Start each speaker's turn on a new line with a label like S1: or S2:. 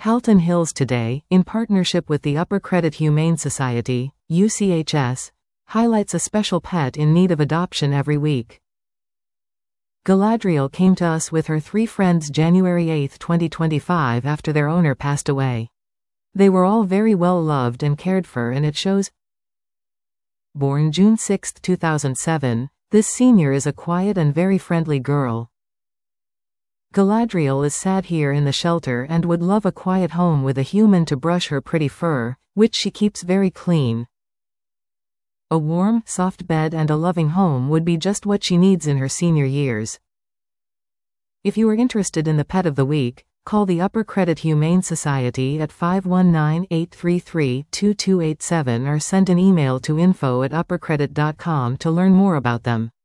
S1: Halton Hills Today, in partnership with the Upper Credit Humane Society, UCHS, highlights a special pet in need of adoption every week. Galadriel came to us with her 3 friends January 8, 2025 after their owner passed away. They were all very well loved and cared for, and it shows. Born June 6, 2007, this senior is a quiet and very friendly girl. Galadriel is sad here in the shelter and would love a quiet home with a human to brush her pretty fur, which she keeps very clean. A warm, soft bed and a loving home would be just what she needs in her senior years. If you are interested in the pet of the week, call the Upper Credit Humane Society at 519-833-2287 or send an email to info@uppercredit.com to learn more about them.